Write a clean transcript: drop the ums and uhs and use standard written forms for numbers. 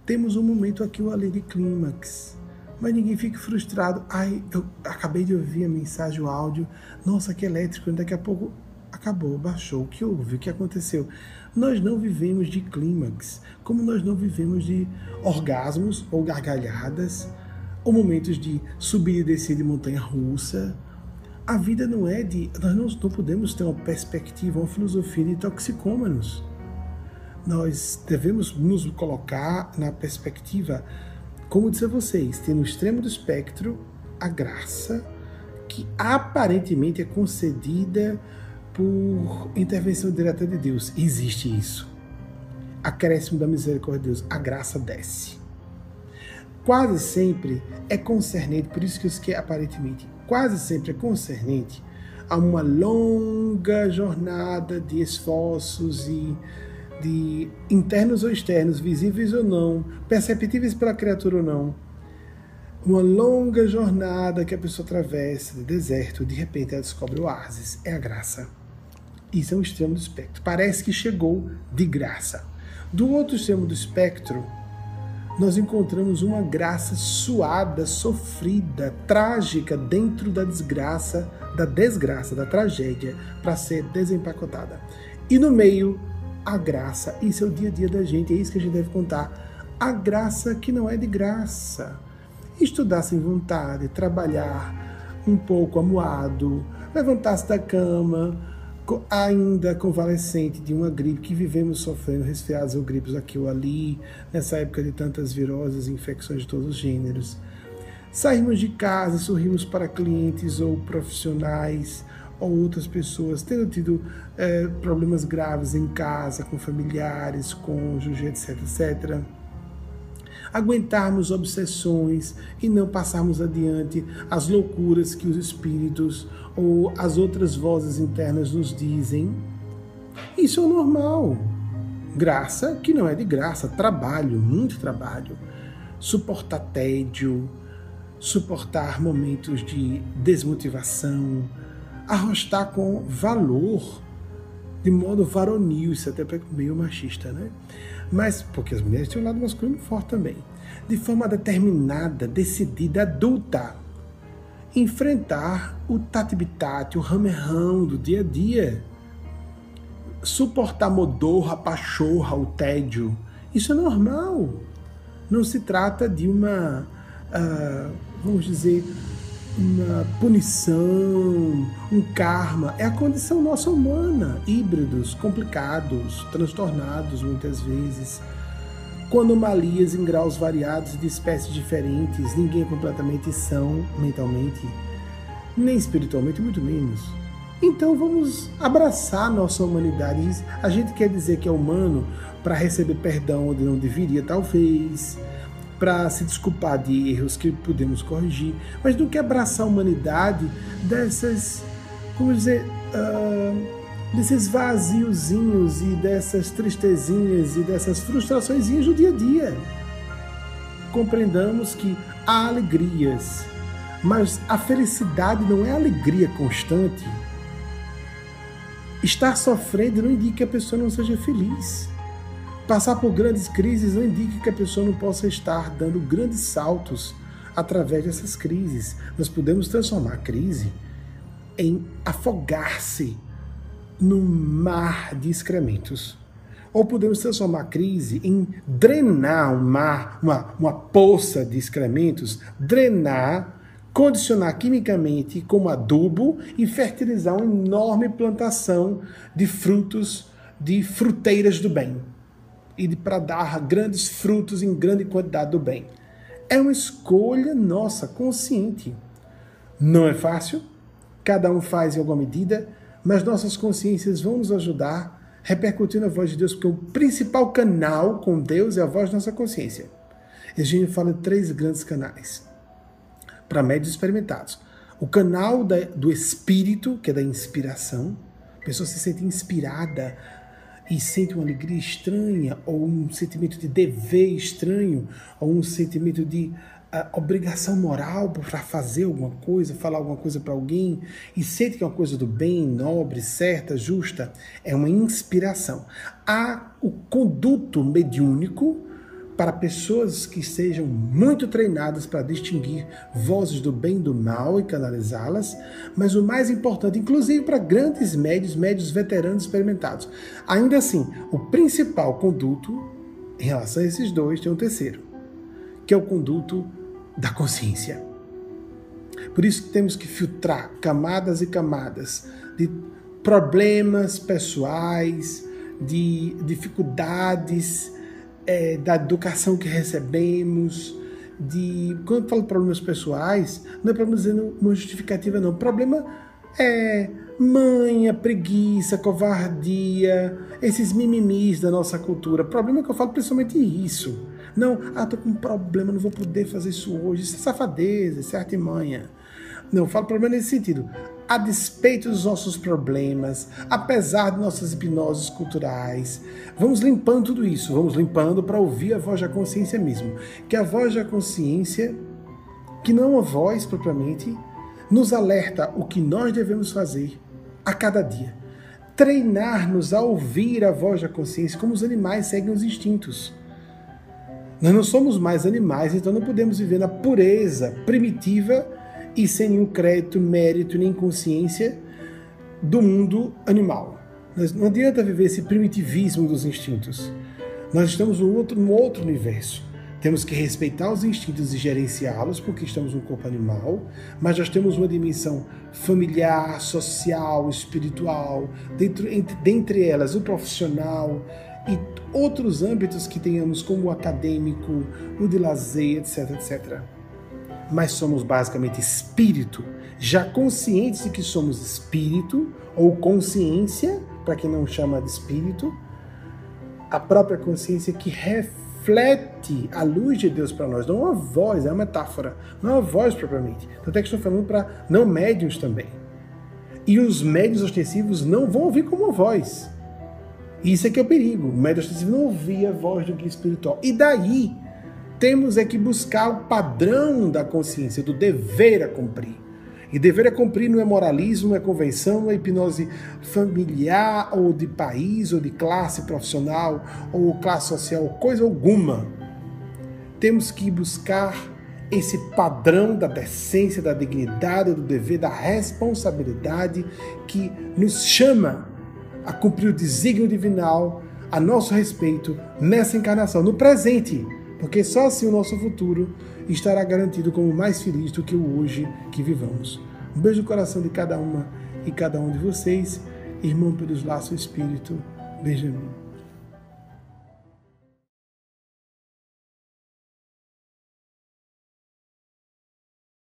temos um momento aqui ou ali de clímax. Mas ninguém fique frustrado. Ai, eu acabei de ouvir a mensagem, o áudio. Nossa, que elétrico. Daqui a pouco acabou, baixou. O que houve? O que aconteceu? Nós não vivemos de clímax, como nós não vivemos de orgasmos ou gargalhadas, ou momentos de subir e descer de montanha russa. A vida não é de... Nós não podemos ter uma perspectiva, uma filosofia de toxicômanos. Nós devemos nos colocar na perspectiva, como disse a vocês, tem no extremo do espectro a graça que aparentemente é concedida por intervenção direta de Deus. Existe isso. Acréscimo da misericórdia de Deus. A graça desce. Quase sempre é concernente, por isso que eu disse que aparentemente, quase sempre é concernente a uma longa jornada de esforços e de internos ou externos, visíveis ou não, perceptíveis pela criatura ou não, uma longa jornada que a pessoa atravessa de deserto, de repente ela descobre o oásis, é a graça. Isso é um extremo do espectro, parece que chegou de graça. Do outro extremo do espectro, nós encontramos uma graça suada, sofrida, trágica dentro da desgraça, da tragédia, para ser desempacotada. E no meio, a graça, isso é o dia a dia da gente, é isso que a gente deve contar. A graça que não é de graça. Estudar sem vontade, trabalhar um pouco amuado, levantar-se da cama, ainda convalescente de uma gripe que vivemos sofrendo, resfriados ou gripes aqui ou ali, nessa época de tantas viroses e infecções de todos os gêneros. Saímos de casa e sorrimos para clientes ou profissionais, ou outras pessoas tendo tido problemas graves em casa, com familiares, cônjuge, etc, etc. Aguentarmos obsessões e não passarmos adiante as loucuras que os espíritos ou as outras vozes internas nos dizem. Isso é normal. Graça que não é de graça, trabalho, muito trabalho. Suportar tédio, suportar momentos de desmotivação, arrostar com valor, de modo varonil, isso até meio machista, né? Mas, porque as mulheres têm um lado masculino forte também. De forma determinada, decidida, adulta. Enfrentar o tati-bitate, o ramerrão do dia a dia. Suportar a modorra, a pachorra, o tédio. Isso é normal. Não se trata de uma, vamos dizer, uma punição, um karma. É a condição nossa humana, híbridos, complicados, transtornados muitas vezes, com anomalias em graus variados e de espécies diferentes. Ninguém é completamente são mentalmente, nem espiritualmente, muito menos. Então vamos abraçar a nossa humanidade. A gente quer dizer que é humano para receber perdão onde não deveria, talvez, para se desculpar de erros que podemos corrigir, mas não quer abraçar a humanidade dessas, vamos dizer, desses vaziozinhos e dessas tristezinhas e dessas frustraçõezinhas do dia a dia. Compreendamos que há alegrias, mas a felicidade não é alegria constante. Estar sofrendo não indica que a pessoa não seja feliz. Passar por grandes crises não indica que a pessoa não possa estar dando grandes saltos através dessas crises. Nós podemos transformar a crise em afogar-se num mar de excrementos. Ou podemos transformar a crise em drenar um mar, uma poça de excrementos, drenar, condicionar quimicamente como adubo e fertilizar uma enorme plantação de frutos, de fruteiras do bem. E para dar grandes frutos em grande quantidade do bem. É uma escolha nossa, consciente. Não é fácil, cada um faz em alguma medida, mas nossas consciências vão nos ajudar, repercutindo a voz de Deus, porque o principal canal com Deus é a voz da nossa consciência. A gente fala de 3 grandes canais, para médios experimentados. O canal do espírito, que é da inspiração, a pessoa se sente inspirada, e sente uma alegria estranha, ou um sentimento de dever estranho, ou um sentimento de obrigação moral para fazer alguma coisa, falar alguma coisa para alguém, e sente que é uma coisa do bem, nobre, certa, justa, é uma inspiração. Há o conduto mediúnico para pessoas que sejam muito treinadas para distinguir vozes do bem e do mal e canalizá-las, mas o mais importante, inclusive para grandes médios veteranos experimentados. Ainda assim, o principal conduto em relação a esses dois tem um terceiro, que é o conduto da consciência. Por isso que temos que filtrar camadas e camadas de problemas pessoais, de dificuldades da educação que recebemos, quando eu falo problemas pessoais, não é para dizer uma justificativa, não. O problema é manha, preguiça, covardia, esses mimimis da nossa cultura. O problema é que eu falo principalmente isso. Não, tô com um problema, não vou poder fazer isso hoje. Isso é safadeza, isso é artimanha. Não, eu falo problema nesse sentido. A despeito dos nossos problemas, apesar de nossas hipnoses culturais, vamos limpando tudo isso, vamos limpando para ouvir a voz da consciência mesmo. Que a voz da consciência, que não é uma voz propriamente, nos alerta o que nós devemos fazer a cada dia. Treinar-nos a ouvir a voz da consciência como os animais seguem os instintos. Nós não somos mais animais, então não podemos viver na pureza primitiva e sem nenhum crédito, mérito, nem consciência do mundo animal. Não adianta viver esse primitivismo dos instintos. Nós estamos num outro universo. Temos que respeitar os instintos e gerenciá-los, porque estamos num corpo animal, mas nós temos uma dimensão familiar, social, espiritual, dentre elas o profissional e outros âmbitos que tenhamos, como o acadêmico, o de lazer, etc, etc. Mas somos basicamente espírito, já conscientes de que somos espírito, ou consciência, para quem não chama de espírito, a própria consciência que reflete a luz de Deus para nós. Não é uma voz, é uma metáfora, não é uma voz propriamente. Tanto é que estou falando para não médiuns também. E os médiuns ostensivos não vão ouvir como uma voz. Isso é que é o perigo. O médium ostensivo não ouvia a voz do guia espiritual. E daí temos que buscar o padrão da consciência, do dever a cumprir. E dever a cumprir não é moralismo, não é convenção, não é hipnose familiar, ou de país, ou de classe profissional, ou classe social, coisa alguma. Temos que buscar esse padrão da decência, da dignidade, do dever, da responsabilidade que nos chama a cumprir o desígnio divinal a nosso respeito nessa encarnação, no presente. Porque só assim o nosso futuro estará garantido como mais feliz do que o hoje que vivamos. Um beijo no coração de cada uma e cada um de vocês, irmão pelos laços do Espírito, Benjamin.